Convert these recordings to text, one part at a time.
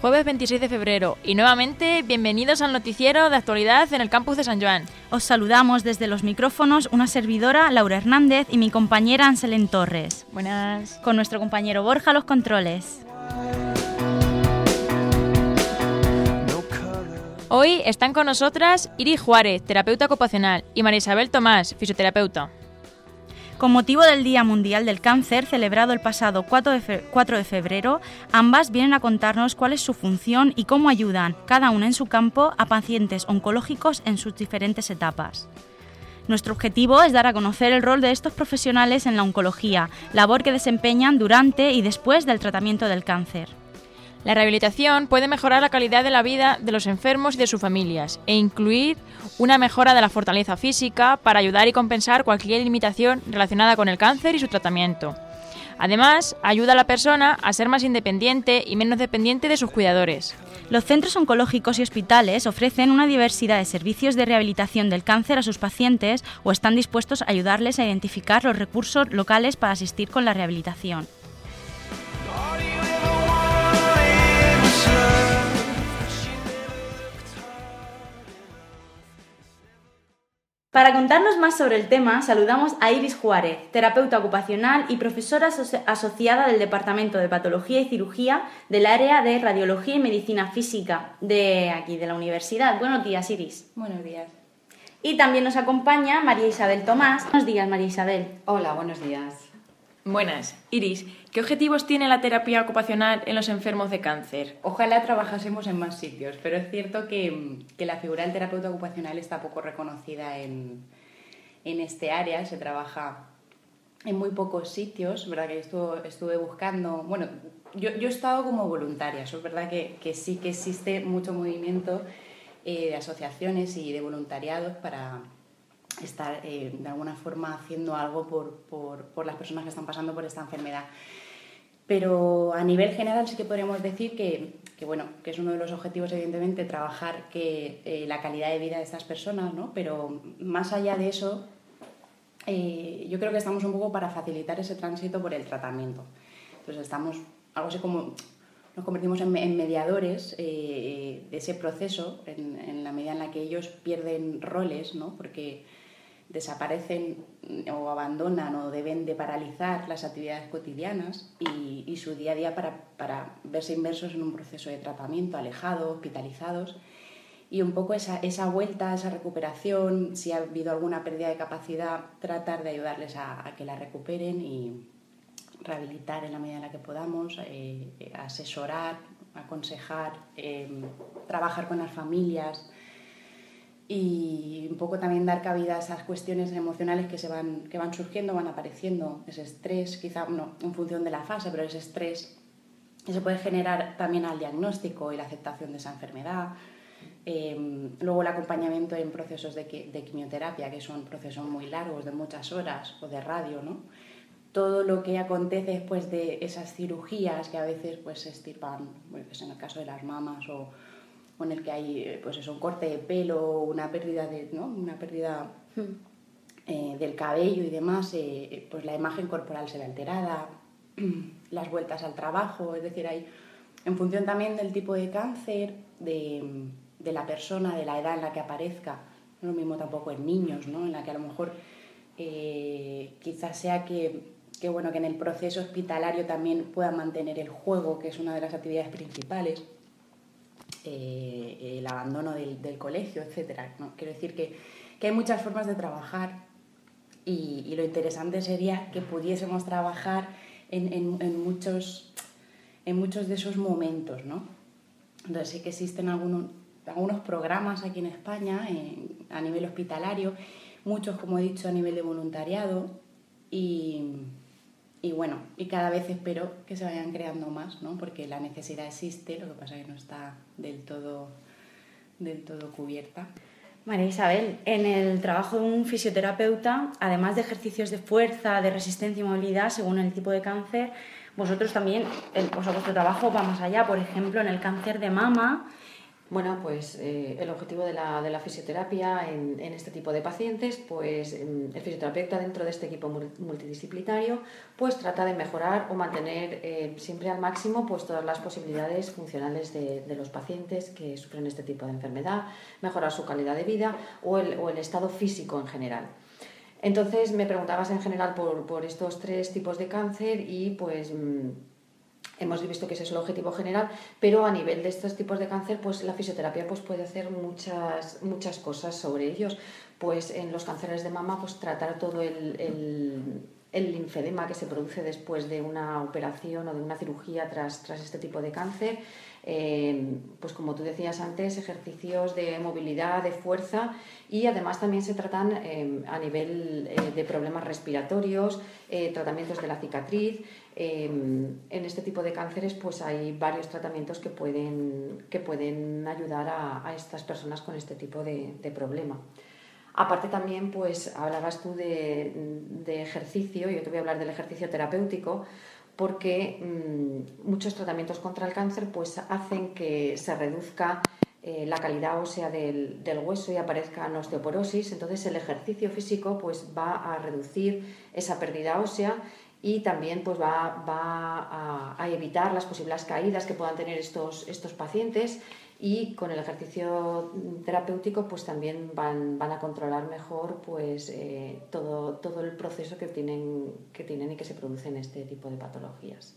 jueves 26 de febrero y nuevamente bienvenidos al noticiero de actualidad en el campus de San Joan. Os saludamos desde los micrófonos una servidora, Laura Hernández, y mi compañera Anselén Torres. Buenas. Con nuestro compañero Borja a los controles. Hoy están con nosotras Iris Juárez, terapeuta ocupacional, y María Isabel Tomás, fisioterapeuta. Con motivo del Día Mundial del Cáncer, celebrado el pasado 4 de febrero, ambas vienen a contarnos cuál es su función y cómo ayudan, cada una en su campo, a pacientes oncológicos en sus diferentes etapas. Nuestro objetivo es dar a conocer el rol de estos profesionales en la oncología, labor que desempeñan durante y después del tratamiento del cáncer. La rehabilitación puede mejorar la calidad de la vida de los enfermos y de sus familias e incluir una mejora de la fortaleza física para ayudar y compensar cualquier limitación relacionada con el cáncer y su tratamiento. Además, ayuda a la persona a ser más independiente y menos dependiente de sus cuidadores. Los centros oncológicos y hospitales ofrecen una diversidad de servicios de rehabilitación del cáncer a sus pacientes o están dispuestos a ayudarles a identificar los recursos locales para asistir con la rehabilitación. Para contarnos más sobre el tema, saludamos a Iris Juárez, terapeuta ocupacional y profesora asociada del Departamento de Patología y Cirugía del área de Radiología y Medicina Física de la universidad. Buenos días, Iris. Buenos días. Y también nos acompaña María Isabel Tomás. Buenos días, María Isabel. Hola, buenos días. Buenas. Iris, ¿qué objetivos tiene la terapia ocupacional en los enfermos de cáncer? Ojalá trabajásemos en más sitios, pero es cierto que la figura del terapeuta ocupacional está poco reconocida en este área. Se trabaja en muy pocos sitios, ¿verdad? Que estuve buscando... Bueno, yo he estado como voluntaria, eso es verdad que sí que existe mucho movimiento de asociaciones y de voluntariados para estar de alguna forma haciendo algo por las personas que están pasando por esta enfermedad. Pero a nivel general sí que podríamos decir que es uno de los objetivos, evidentemente, trabajar la calidad de vida de estas personas, ¿no? Pero más allá de eso, yo creo que estamos un poco para facilitar ese tránsito por el tratamiento. Entonces estamos algo así como... Nos convertimos en mediadores de ese proceso en la medida en la que ellos pierden roles, ¿no? Porque desaparecen o abandonan o deben de paralizar las actividades cotidianas y su día a día para verse inmersos en un proceso de tratamiento, alejados, hospitalizados. Y un poco esa vuelta, esa recuperación, si ha habido alguna pérdida de capacidad, tratar de ayudarles a que la recuperen y rehabilitar en la medida en la que podamos, asesorar, aconsejar, trabajar con las familias y un poco también dar cabida a esas cuestiones emocionales que van surgiendo, van apareciendo, ese estrés, quizá no en función de la fase, pero ese estrés que se puede generar también al diagnóstico y la aceptación de esa enfermedad. Luego el acompañamiento en procesos de quimioterapia, que son procesos muy largos, de muchas horas, o de radio, ¿no? Todo lo que acontece después de esas cirugías que a veces pues, se extirpan, pues, en el caso de las mamas o en el que hay pues eso, un corte de pelo, una pérdida del cabello y demás, pues la imagen corporal se ve alterada, las vueltas al trabajo, es decir, hay, en función también del tipo de cáncer, de la persona, de la edad en la que aparezca, no es lo mismo tampoco en niños, ¿no? En la que a lo mejor quizás sea que en el proceso hospitalario también puedan mantener el juego, que es una de las actividades principales, el abandono del colegio, etcétera, ¿no? Quiero decir que hay muchas formas de trabajar y lo interesante sería que pudiésemos trabajar en muchos de esos momentos, ¿no? Entonces sí que existen algunos programas aquí en España a nivel hospitalario, muchos, como he dicho, a nivel de voluntariado y cada vez espero que se vayan creando más, ¿no? Porque la necesidad existe, lo que pasa es que no está del todo cubierta. María Isabel, en el trabajo de un fisioterapeuta, además de ejercicios de fuerza, de resistencia y movilidad, según el tipo de cáncer, vosotros también, vuestro trabajo va más allá. Por ejemplo, en el cáncer de mama, Bueno, pues el objetivo de la fisioterapia en este tipo de pacientes, pues el fisioterapeuta dentro de este equipo multidisciplinario, pues trata de mejorar o mantener siempre al máximo pues todas las posibilidades funcionales de los pacientes que sufren este tipo de enfermedad, mejorar su calidad de vida o el estado físico en general. Entonces me preguntabas en general por estos 3 tipos de cáncer y pues hemos visto que ese es el objetivo general, pero a nivel de estos tipos de cáncer, pues la fisioterapia pues, puede hacer muchas cosas sobre ellos. Pues en los cánceres de mama, pues tratar todo el linfedema que se produce después de una operación o de una cirugía tras este tipo de cáncer. Pues como tú decías antes, ejercicios de movilidad, de fuerza, y además también se tratan a nivel de problemas respiratorios, tratamientos de la cicatriz. En este tipo de cánceres pues hay varios tratamientos que pueden ayudar a estas personas con este tipo de problema. Aparte también, pues hablabas tú de ejercicio, yo te voy a hablar del ejercicio terapéutico, porque muchos tratamientos contra el cáncer pues hacen que se reduzca la calidad ósea del hueso y aparezca osteoporosis. Entonces el ejercicio físico pues va a reducir esa pérdida ósea y también pues va a evitar las posibles caídas que puedan tener estos pacientes, y con el ejercicio terapéutico pues también van a controlar mejor pues todo el proceso que tienen y que se produce en este tipo de patologías.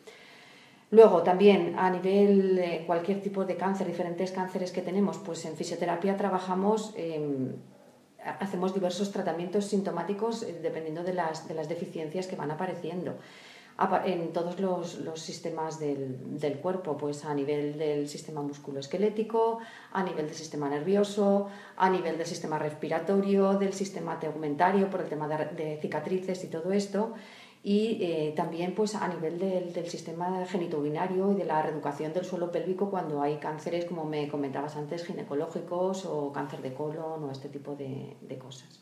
Luego también a nivel cualquier tipo de cáncer, diferentes cánceres que tenemos, pues en fisioterapia trabajamos, hacemos diversos tratamientos sintomáticos dependiendo de las deficiencias que van apareciendo en todos los sistemas del cuerpo, pues a nivel del sistema musculoesquelético, a nivel del sistema nervioso, a nivel del sistema respiratorio, del sistema tegumentario por el tema de cicatrices y todo esto, y también pues a nivel del sistema genitourinario y de la reeducación del suelo pélvico cuando hay cánceres, como me comentabas antes, ginecológicos o cáncer de colon o este tipo de cosas.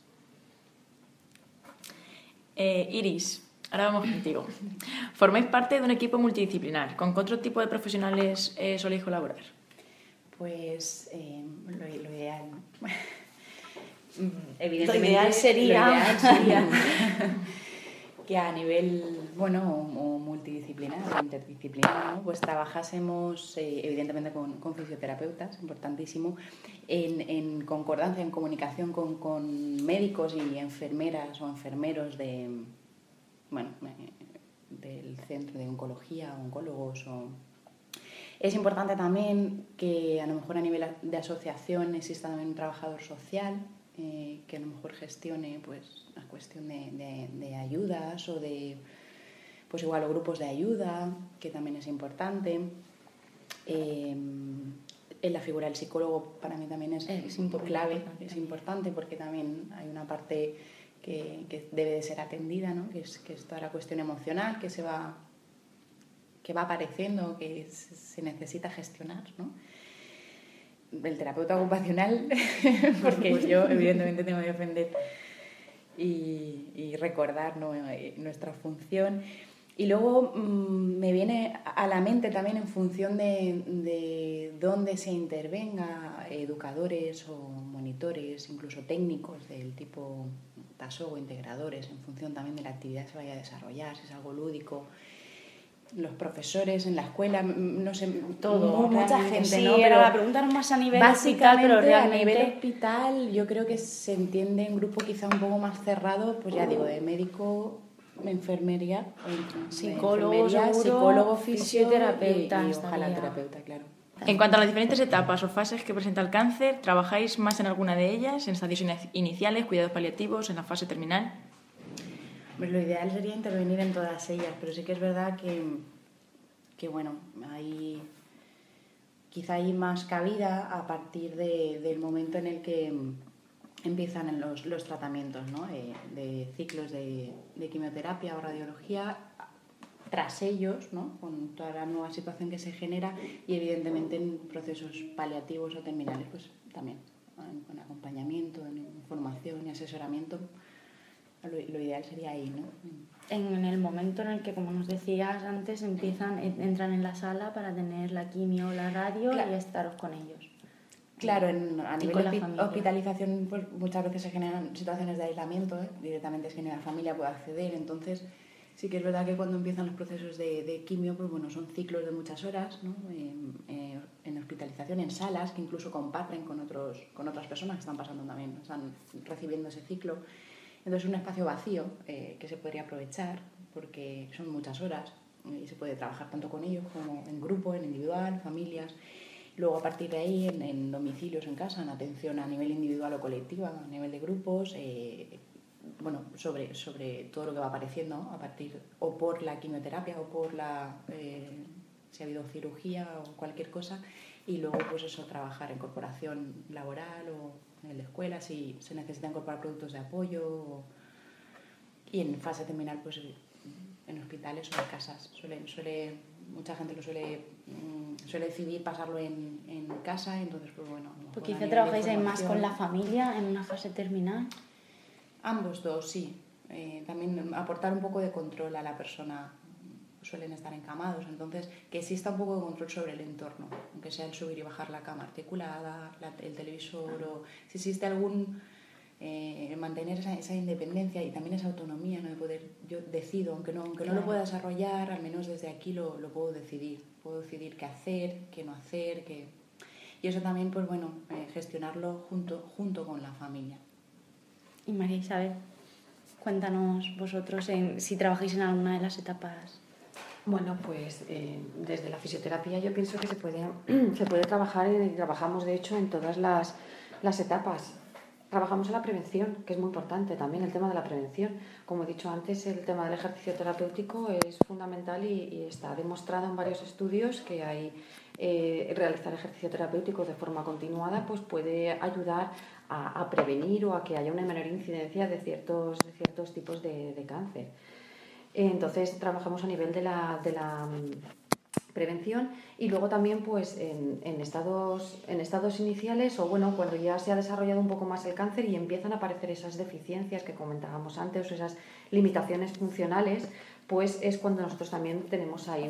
Iris, ahora vamos contigo. Formáis parte de un equipo multidisciplinar. ¿Con qué otro tipo de profesionales soléis colaborar? Pues lo ideal, ¿no? Evidentemente, lo ideal sería que a nivel o multidisciplinar o interdisciplinar, ¿no? Pues trabajásemos evidentemente con fisioterapeutas, importantísimo, en concordancia, en comunicación con médicos y enfermeras o enfermeros del centro de oncología, oncólogos. Es importante también que a lo mejor a nivel de asociación exista también un trabajador social que a lo mejor gestione pues la cuestión de ayudas o de pues igual o grupos de ayuda, que también es importante. En la figura del psicólogo para mí también es clave, es importante, porque también hay una parte que debe de ser atendida, ¿no? que es toda la cuestión emocional que va apareciendo, que se necesita gestionar, ¿no? El terapeuta ocupacional, porque yo evidentemente tengo que defender y recordar, ¿no? Nuestra función. Y luego me viene a la mente también, en función de dónde se intervenga, educadores o monitores, incluso técnicos del tipo TASO o integradores, en función también de la actividad que se vaya a desarrollar, si es algo lúdico. Los profesores en la escuela, no sé, todo, mucha gente, sí, ¿no? Pero la pregunta es más a nivel hospital, pero realmente a nivel hospital yo creo que se entiende en grupo quizá un poco más cerrado, pues ya digo, de médico, enfermería, psicólogo, fisioterapeuta y ojalá terapeuta, claro. En cuanto a las diferentes etapas o fases que presenta el cáncer, ¿trabajáis más en alguna de ellas, en estadios iniciales, cuidados paliativos, en la fase terminal? Pues lo ideal sería intervenir en todas ellas, pero sí que es verdad que bueno, quizá hay más cabida a partir del momento en el que empiezan los tratamientos, ¿no? de ciclos de quimioterapia o radiología, tras ellos, ¿no? Con toda la nueva situación que se genera, y evidentemente en procesos paliativos o terminales pues también, con acompañamiento, en información y asesoramiento. Lo ideal sería ahí, ¿no? En el momento en el que, como nos decías antes, entran en la sala para tener la quimio o la radio, claro, y estaros con ellos. Claro, a nivel con la de familia. hospitalización pues, muchas veces se generan situaciones de aislamiento, directamente es que ni la familia puede acceder, entonces sí que es verdad que cuando empiezan los procesos de quimio, pues bueno, son ciclos de muchas horas, ¿no? En hospitalización, en salas que incluso comparten con otras personas que están pasando también, están recibiendo ese ciclo. Entonces es un espacio vacío que se podría aprovechar porque son muchas horas y se puede trabajar tanto con ellos como en grupo, en individual, familias. Luego a partir de ahí en domicilios, en casa, en atención a nivel individual o colectiva, a nivel de grupos, bueno, sobre todo lo que va apareciendo, ¿no? A partir o por la quimioterapia o por si ha habido cirugía o cualquier cosa, y luego pues eso, trabajar en corporación laboral o en la escuela si se necesita incorporar productos de apoyo y en fase terminal pues en hospitales o en casas. Mucha gente lo suele decidir pasarlo en casa, entonces pues bueno. Porque quizá trabajáis ahí más con la familia en una fase terminal. Ambos dos, sí. También aportar un poco de control a la persona. Suelen estar encamados, entonces que exista un poco de control sobre el entorno, aunque sea el subir y bajar la cama articulada, el televisor, o si existe algún... mantener esa independencia y también esa autonomía, ¿no? De poder, yo decido, aunque no lo pueda desarrollar, al menos desde aquí lo puedo decidir qué hacer, qué no hacer, y eso también, pues bueno, gestionarlo junto con la familia. Y María Isabel, cuéntanos vosotros si trabajáis en alguna de las etapas. Bueno, pues desde la fisioterapia yo pienso que se puede trabajar y trabajamos de hecho en todas las etapas. Trabajamos en la prevención, que es muy importante también el tema de la prevención. Como he dicho antes, el tema del ejercicio terapéutico es fundamental y está demostrado en varios estudios que realizar ejercicio terapéutico de forma continuada pues puede ayudar a prevenir o a que haya una menor incidencia de ciertos tipos de cáncer. Entonces trabajamos a nivel de la prevención y luego también pues en estados iniciales o bueno, cuando ya se ha desarrollado un poco más el cáncer y empiezan a aparecer esas deficiencias que comentábamos antes o esas limitaciones funcionales, pues es cuando nosotros también tenemos ahí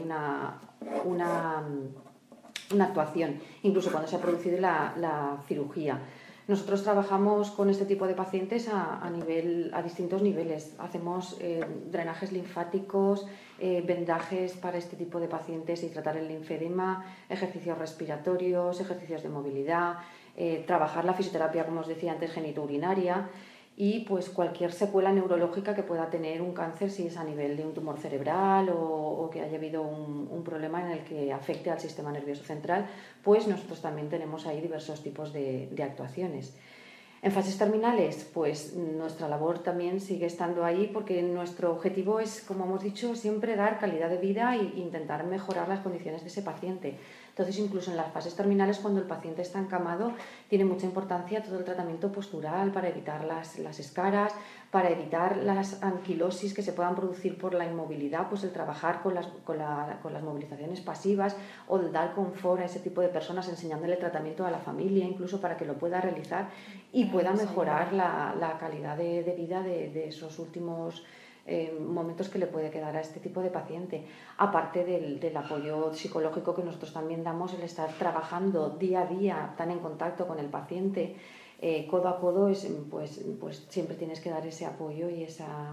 una actuación, incluso cuando se ha producido la cirugía. Nosotros trabajamos con este tipo de pacientes a distintos niveles. Hacemos drenajes linfáticos, vendajes para este tipo de pacientes y tratar el linfedema, ejercicios respiratorios, ejercicios de movilidad, trabajar la fisioterapia, como os decía antes, genitourinaria y pues cualquier secuela neurológica que pueda tener un cáncer, si es a nivel de un tumor cerebral o que haya habido un problema en el que afecte al sistema nervioso central, pues nosotros también tenemos ahí diversos tipos de actuaciones. En fases terminales, pues nuestra labor también sigue estando ahí porque nuestro objetivo es, como hemos dicho, siempre dar calidad de vida e intentar mejorar las condiciones de ese paciente. Entonces, incluso en las fases terminales, cuando el paciente está encamado, tiene mucha importancia todo el tratamiento postural para evitar las escaras, para evitar las anquilosis que se puedan producir por la inmovilidad, pues el trabajar con las movilizaciones pasivas o el dar confort a ese tipo de personas, enseñándole tratamiento a la familia, incluso para que lo pueda realizar y pueda mejorar la calidad de vida de esos últimos momentos que le puede quedar a este tipo de paciente. Aparte del apoyo psicológico que nosotros también damos, el estar trabajando día a día, tan en contacto con el paciente, codo a codo, pues siempre tienes que dar ese apoyo y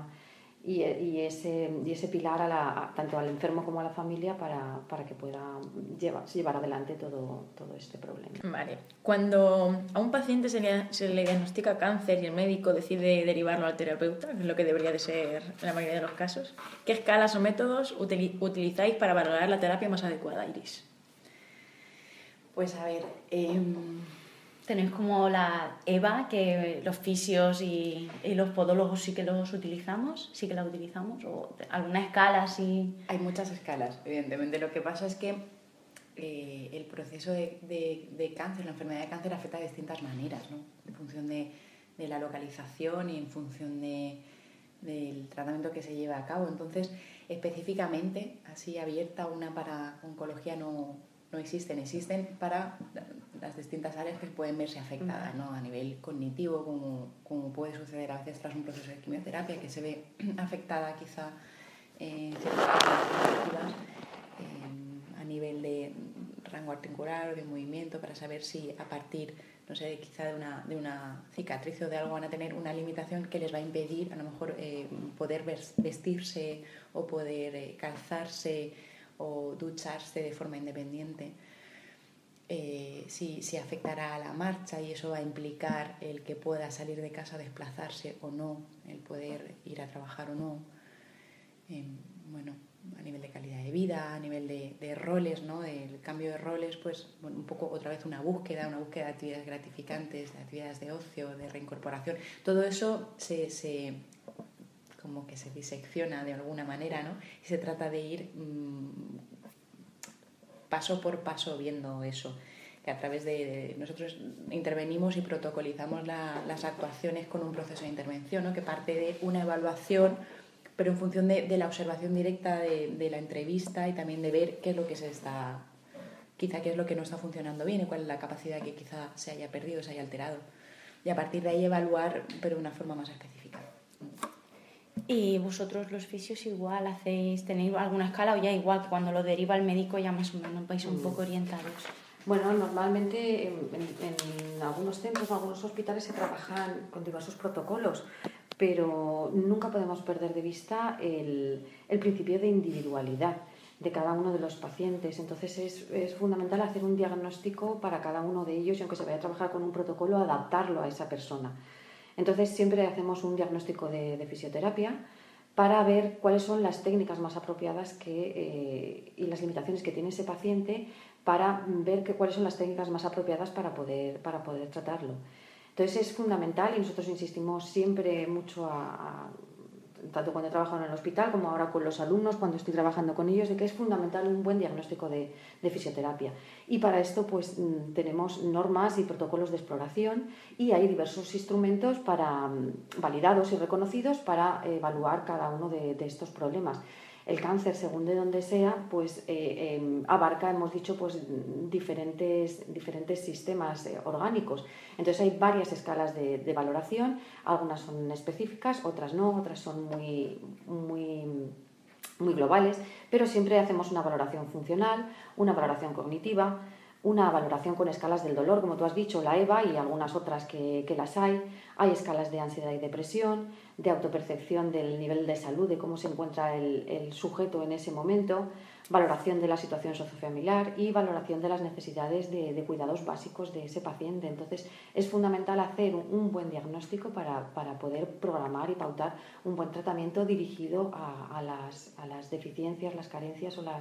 ese pilar tanto al enfermo como a la familia para que pueda llevar adelante todo este problema. Vale. Cuando a un paciente se le diagnostica cáncer y el médico decide derivarlo al terapeuta, que es lo que debería de ser en la mayoría de los casos, ¿qué escalas o métodos utilizáis para valorar la terapia más adecuada, Iris? Pues a ver... Tenéis como la EVA, que los fisios y los podólogos sí que la utilizamos, o alguna escala así. Hay muchas escalas, evidentemente. Lo que pasa es que el proceso de cáncer, la enfermedad de cáncer afecta de distintas maneras, ¿no? En función de la localización y en función del tratamiento que se lleva a cabo. Entonces, específicamente, así abierta, una para oncología no existen para las distintas áreas que pueden verse afectadas, ¿no? A nivel cognitivo, como puede suceder a veces tras un proceso de quimioterapia, que se ve afectada quizá ciertas áreas cognitivas, a nivel de rango articular o de movimiento, para saber si a partir, no sé, quizá de una cicatriz o de algo van a tener una limitación que les va a impedir a lo mejor poder vestirse o poder calzarse o ducharse de forma independiente. Si afectará a la marcha, y eso va a implicar el que pueda salir de casa, desplazarse o no, el poder ir a trabajar o no. Bueno, a nivel de calidad de vida, a nivel de roles, ¿no? Del cambio de roles, pues bueno, un poco otra vez una búsqueda de actividades gratificantes, de actividades de ocio, de reincorporación. Todo eso como que se disecciona de alguna manera, ¿no? Y se trata de ir paso por paso viendo eso, que a través de nosotros intervenimos y protocolizamos las actuaciones con un proceso de intervención, ¿no? Que parte de una evaluación, pero en función de la observación directa de la entrevista, y también de ver qué es lo que qué es lo que no está funcionando bien y cuál es la capacidad que quizá se haya perdido, se haya alterado, y a partir de ahí evaluar, pero de una forma más específica. ¿Y vosotros los fisios igual tenéis alguna escala, o ya igual que cuando lo deriva el médico ya más o menos vais un poco orientados? Bueno, normalmente en algunos centros o algunos hospitales se trabajan con diversos protocolos, pero nunca podemos perder de vista el principio de individualidad de cada uno de los pacientes. Entonces es fundamental hacer un diagnóstico para cada uno de ellos, y aunque se vaya a trabajar con un protocolo, adaptarlo a esa persona. Entonces siempre hacemos un diagnóstico de fisioterapia para ver cuáles son las técnicas más apropiadas y las limitaciones que tiene ese paciente, para ver cuáles son las técnicas más apropiadas para poder tratarlo. Entonces es fundamental, y nosotros insistimos siempre mucho, tanto cuando he trabajado en el hospital como ahora con los alumnos, cuando estoy trabajando con ellos, de que es fundamental un buen diagnóstico de fisioterapia. Y para esto pues tenemos normas y protocolos de exploración, y hay diversos instrumentos validados y reconocidos para evaluar cada uno de estos problemas. El cáncer, según de donde sea, pues abarca, hemos dicho, pues diferentes sistemas orgánicos. Entonces hay varias escalas de valoración, algunas son específicas, otras no, otras son muy globales, pero siempre hacemos una valoración funcional, una valoración cognitiva, una valoración con escalas del dolor, como tú has dicho, la EVA, y algunas otras que las hay. Hay escalas de ansiedad y depresión, de autopercepción del nivel de salud, de cómo se encuentra el sujeto en ese momento, valoración de la situación sociofamiliar y valoración de las necesidades de cuidados básicos de ese paciente. Entonces es fundamental hacer un buen diagnóstico para poder programar y pautar un buen tratamiento dirigido a las deficiencias, las carencias o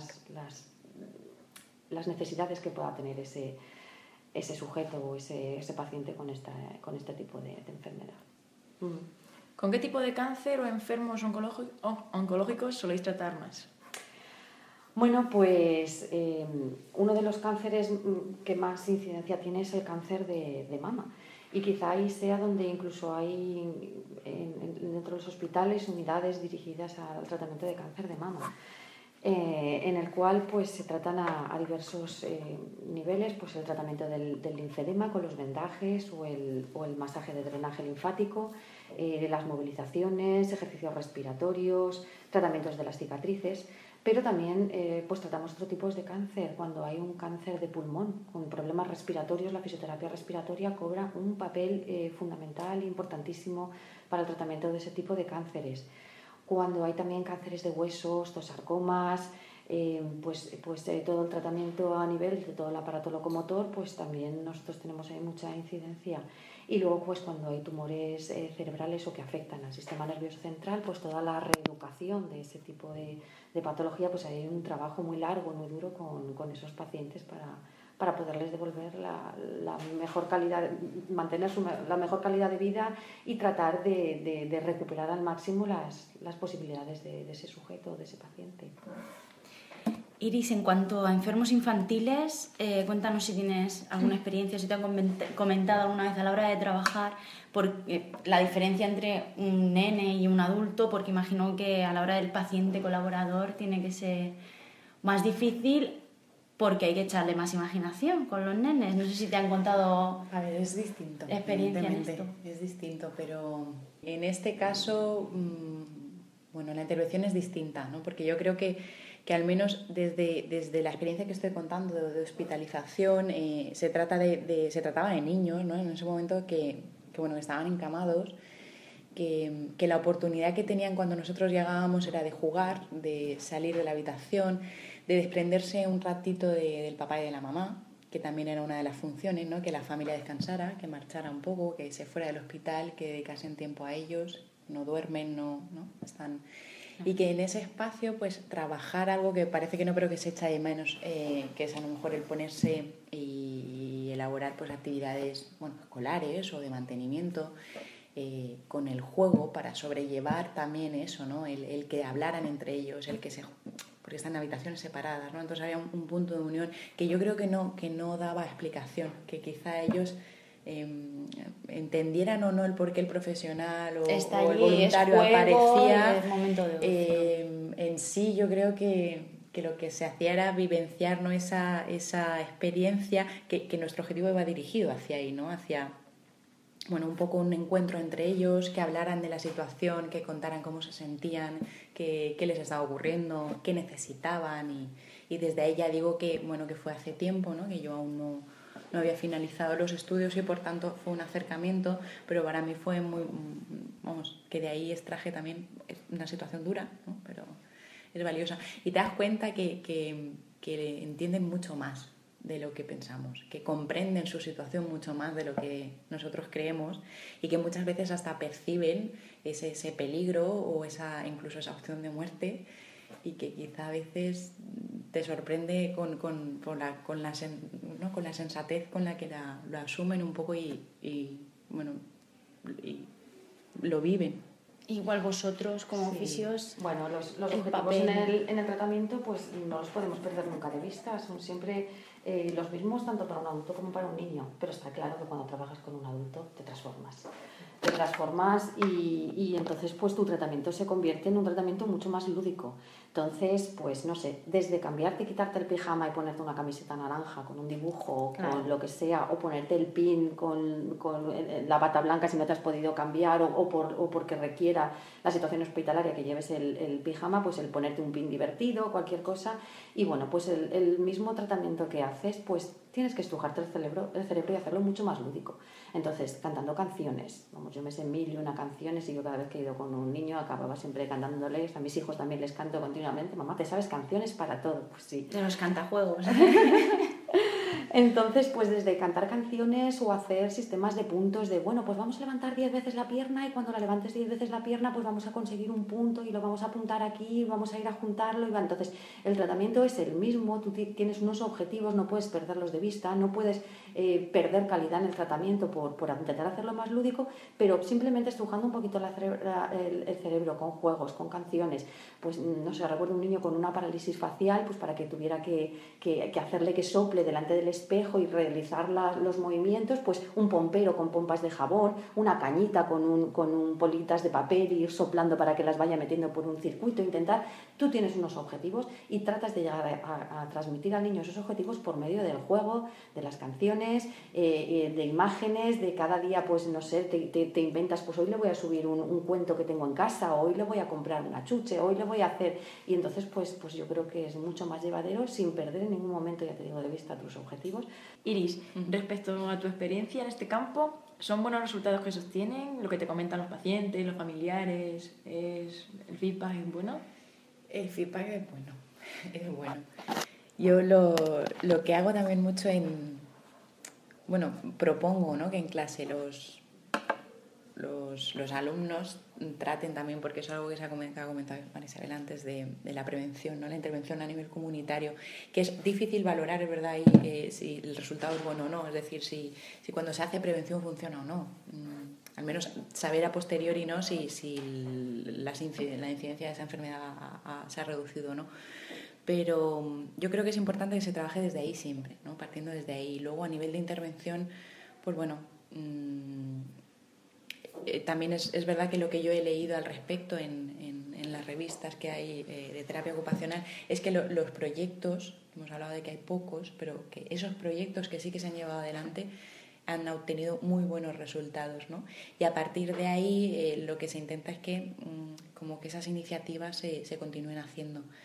las necesidades que pueda tener ese sujeto o ese paciente con este tipo de enfermedad. ¿Con qué tipo de cáncer o enfermos oncológicos soléis tratar más? Bueno, pues uno de los cánceres que más incidencia tiene es el cáncer de mama, y quizá ahí sea donde incluso hay dentro de los hospitales unidades dirigidas al tratamiento de cáncer de mama. En el cual pues se tratan a diversos niveles, pues el tratamiento del linfedema con los vendajes o el masaje de drenaje linfático, las movilizaciones, ejercicios respiratorios, tratamientos de las cicatrices, pero también pues tratamos otros tipos de cáncer. Cuando hay un cáncer de pulmón con problemas respiratorios, la fisioterapia respiratoria cobra un papel fundamental e importantísimo para el tratamiento de ese tipo de cánceres. Cuando hay también cánceres de huesos, osteosarcomas, pues todo el tratamiento a nivel de todo el aparato locomotor, pues también nosotros tenemos ahí mucha incidencia. Y luego pues cuando hay tumores cerebrales o que afectan al sistema nervioso central, pues toda la reeducación de ese tipo de patología, pues hay un trabajo muy largo, muy duro con esos pacientes para poderles devolver la mejor calidad, mantener la mejor calidad de vida y tratar de recuperar al máximo las posibilidades de ese sujeto, de ese paciente. Iris, en cuanto a enfermos infantiles, cuéntanos si tienes alguna experiencia, si te han comentado alguna vez a la hora de trabajar la diferencia entre un nene y un adulto, porque imagino que a la hora del paciente colaborador tiene que ser más difícil, porque hay que echarle más imaginación con los nenes. No sé si te han contado. A ver, es distinto. Experiencia en esto. Es distinto, pero en este caso, bueno, la intervención es distinta, ¿no? Porque yo creo que que al menos desde la experiencia que estoy contando de hospitalización, se trataba de niños, ¿no? En ese momento que estaban encamados, que la oportunidad que tenían cuando nosotros llegábamos era de jugar, de salir de la habitación, de desprenderse un ratito del papá y de la mamá, que también era una de las funciones, ¿no? Que la familia descansara, que marchara un poco, que se fuera del hospital, que dedicasen tiempo a ellos, no duermen, no están... Y que en ese espacio pues trabajar algo que parece que no, pero que se echa de menos, que es a lo mejor el ponerse y elaborar pues actividades escolares o de mantenimiento, con el juego para sobrellevar también eso, ¿no? El que hablaran entre ellos, porque están en habitaciones separadas, ¿no? Entonces había un punto de unión que yo creo que no daba explicación, que quizá ellos entendieran o no el por qué el profesional o el voluntario aparecía. En sí yo creo que lo que se hacía era vivenciar, ¿no? esa experiencia que nuestro objetivo iba dirigido hacia ahí, ¿no? Hacia un poco un encuentro entre ellos, que hablaran de la situación, que contaran cómo se sentían, qué les estaba ocurriendo, qué necesitaban, y desde ahí ya digo que fue hace tiempo, ¿no? Que yo aún no había finalizado los estudios y por tanto fue un acercamiento, pero para mí fue que de ahí extraje también una situación dura, ¿no? Pero es valiosa. Y te das cuenta que entienden mucho más de lo que pensamos, que comprenden su situación mucho más de lo que nosotros creemos, y que muchas veces hasta perciben ese peligro o incluso esa opción de muerte, y que quizá a veces te sorprende con la sensatez con la que lo asumen un poco y lo viven. Igual vosotros como fisios... Bueno, los objetivos en el tratamiento pues no los podemos perder nunca de vista, son siempre los mismos tanto para un adulto como para un niño, pero está claro que cuando trabajas con un adulto te transformas y entonces pues tu tratamiento se convierte en un tratamiento mucho más lúdico. Entonces, pues no sé, desde cambiarte y quitarte el pijama y ponerte una camiseta naranja con un dibujo, con lo que sea, o ponerte el pin con la bata blanca si no te has podido cambiar, o porque requiera la situación hospitalaria que lleves el pijama, pues el ponerte un pin divertido, cualquier cosa. Y bueno, pues el mismo tratamiento que haces, pues tienes que estrujarte el cerebro y hacerlo mucho más lúdico. Entonces, cantando canciones, yo me sé 1001 canciones, y yo cada vez que he ido con un niño acababa siempre cantándoles. A mis hijos también les canto continuamente: mamá, ¿te sabes canciones para todo? Pues sí. De los cantajuegos. Entonces, pues desde cantar canciones o hacer sistemas de puntos de, pues vamos a levantar 10 veces la pierna, y cuando la levantes 10 veces la pierna, pues vamos a conseguir un punto y lo vamos a apuntar aquí, vamos a ir a juntarlo. Entonces, el tratamiento es el mismo, tú tienes unos objetivos, no puedes perderlos de vista, no puedes perder calidad en el tratamiento por intentar hacerlo más lúdico, pero simplemente estrujando un poquito el cerebro con juegos, con canciones. Pues no sé, recuerdo un niño con una parálisis facial, pues para que tuviera que hacerle que sople delante del espejo y realizar los movimientos, pues un pompero con pompas de jabón, una cañita con un bolitas de papel, y ir soplando para que las vaya metiendo por un circuito. Tú tienes unos objetivos y tratas de llegar a transmitir al niño esos objetivos por medio del juego, de las canciones, de imágenes, de cada día, pues no sé, te inventas, pues hoy le voy a subir un cuento que tengo en casa, hoy le voy a comprar una chuche, hoy le voy a hacer... Y entonces pues yo creo que es mucho más llevadero, sin perder en ningún momento, ya te digo, de vista tus objetivos. Iris, respecto a tu experiencia en este campo, ¿son buenos resultados que sostienen? ¿Lo que te comentan los pacientes, los familiares? ¿El feedback es bueno? El feedback es bueno. Yo lo que hago también mucho propongo, ¿no? Que en clase los alumnos traten también, porque eso es algo que ha comentado Marisabel antes, de la prevención, ¿no? La intervención a nivel comunitario, que es difícil valorar, es verdad, si el resultado es bueno o no, es decir, si cuando se hace prevención funciona o no. Al menos saber a posteriori, ¿no? si la incidencia de esa enfermedad se ha reducido o no. Pero yo creo que es importante que se trabaje desde ahí siempre, ¿no? Partiendo desde ahí. Luego, a nivel de intervención, pues también es verdad que lo que yo he leído al respecto en las revistas que hay de terapia ocupacional es que los proyectos, hemos hablado de que hay pocos, pero que esos proyectos que sí que se han llevado adelante han obtenido muy buenos resultados, ¿no? Y a partir de ahí lo que se intenta es que como que esas iniciativas se continúen haciendo.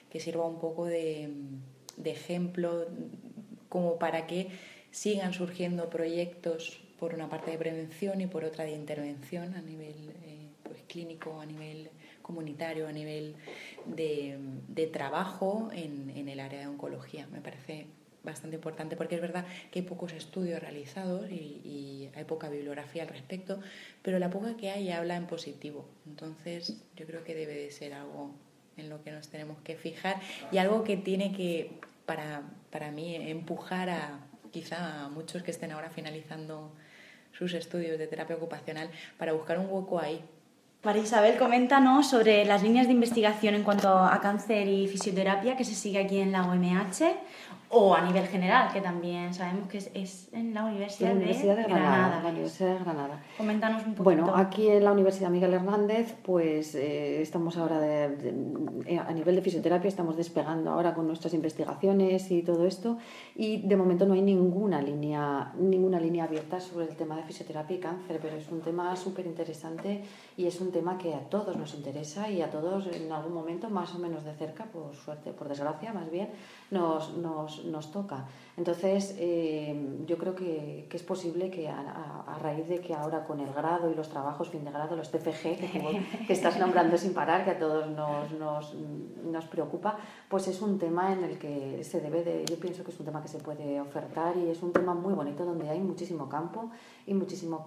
que sirva un poco de ejemplo como para que sigan surgiendo proyectos, por una parte de prevención y por otra de intervención a nivel clínico, a nivel comunitario, a nivel de trabajo en el área de oncología. Me parece bastante importante porque es verdad que hay pocos estudios realizados y hay poca bibliografía al respecto, pero la poca que hay habla en positivo. Entonces yo creo que debe de ser algo en lo que nos tenemos que fijar y algo que tiene que, para mí, empujar quizá a muchos que estén ahora finalizando sus estudios de terapia ocupacional para buscar un hueco ahí. María Isabel, coméntanos sobre las líneas de investigación en cuanto a cáncer y fisioterapia que se sigue aquí en la UMH o a nivel general, que también sabemos que es en la Universidad de Granada. La Universidad de Granada. Coméntanos un poquito. Bueno, aquí en la Universidad Miguel Hernández, pues estamos ahora a nivel de fisioterapia, estamos despegando ahora con nuestras investigaciones y todo esto, y de momento no hay ninguna línea abierta sobre el tema de fisioterapia y cáncer, pero es un tema súper interesante y es un tema que a todos nos interesa y a todos en algún momento, más o menos de cerca, por suerte, por desgracia más bien, nos toca. Entonces yo creo que es posible que a raíz de que ahora con el grado y los trabajos fin de grado, los TFG que estás nombrando sin parar, que a todos nos preocupa, pues es un tema en el que yo pienso que es un tema que se puede ofertar y es un tema muy bonito donde hay muchísimo campo y muchísimo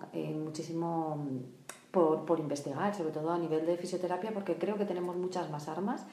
por investigar, sobre todo a nivel de fisioterapia, porque creo que tenemos muchas más armas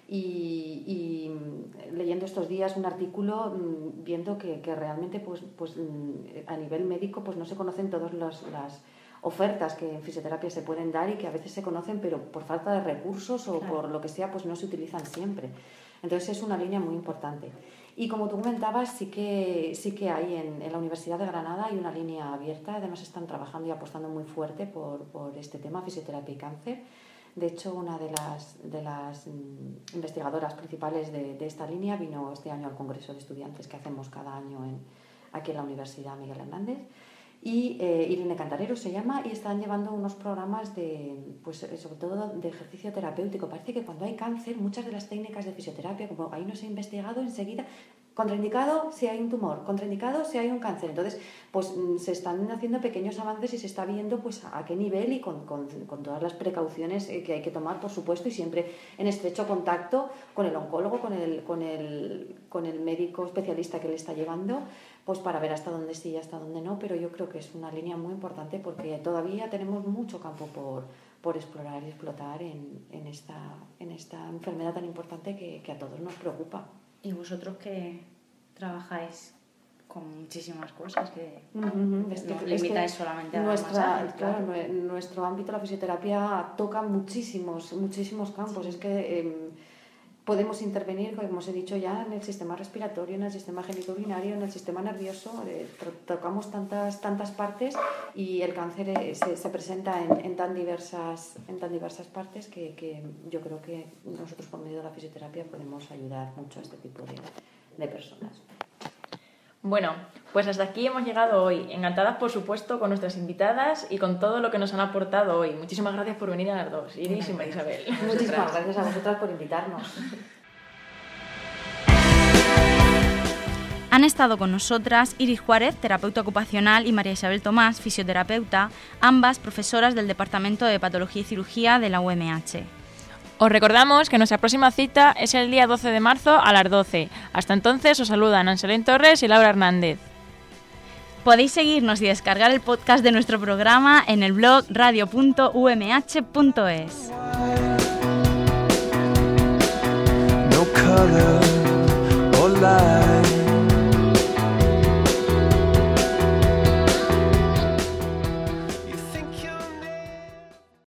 y leyendo estos días un artículo viendo que realmente pues a nivel médico pues no se conocen todas las ofertas que en fisioterapia se pueden dar y que a veces se conocen pero por falta de recursos o por lo que sea pues no se utilizan siempre. Entonces es una línea muy importante. Y como tú comentabas, sí que hay en la Universidad de Granada hay una línea abierta, además están trabajando y apostando muy fuerte por este tema, fisioterapia y cáncer. De hecho, una de las investigadoras principales de esta línea vino este año al Congreso de Estudiantes que hacemos cada año aquí en la Universidad Miguel Hernández. Y Irene Cantarero se llama y están llevando unos programas sobre todo de ejercicio terapéutico. Parece que cuando hay cáncer, muchas de las técnicas de fisioterapia, como ahí no se ha investigado, enseguida contraindicado si hay un tumor, contraindicado si hay un cáncer. Entonces, pues se están haciendo pequeños avances y se está viendo pues a qué nivel y con todas las precauciones que hay que tomar, por supuesto, y siempre en estrecho contacto con el oncólogo, con el médico especialista que le está llevando, pues para ver hasta dónde sí y hasta dónde no. Pero yo creo que es una línea muy importante porque todavía tenemos mucho campo por explorar y explotar en esta enfermedad tan importante que a todos nos preocupa. Y vosotros que trabajáis con muchísimas cosas que no limitáis solamente a masajes. Claro, nuestro ámbito, la fisioterapia, toca muchísimos campos. Es que podemos intervenir, como os he dicho ya, en el sistema respiratorio, en el sistema genitourinario, en el sistema nervioso. Tocamos tantas partes y el cáncer se presenta en tan diversas partes que yo creo que nosotros por medio de la fisioterapia podemos ayudar mucho a este tipo de personas. Bueno, pues hasta aquí hemos llegado hoy. Encantadas, por supuesto, con nuestras invitadas y con todo lo que nos han aportado hoy. Muchísimas gracias por venir a las dos, Iris y María Isabel. Muchísimas gracias a vosotras por invitarnos. Han estado con nosotras Iris Juárez, terapeuta ocupacional, y María Isabel Tomás, fisioterapeuta, ambas profesoras del Departamento de Patología y Cirugía de la UMH. Os recordamos que nuestra próxima cita es el día 12 de marzo a las 12. Hasta entonces os saludan Anselén Torres y Laura Hernández. Podéis seguirnos y descargar el podcast de nuestro programa en el blog radio.umh.es. No color.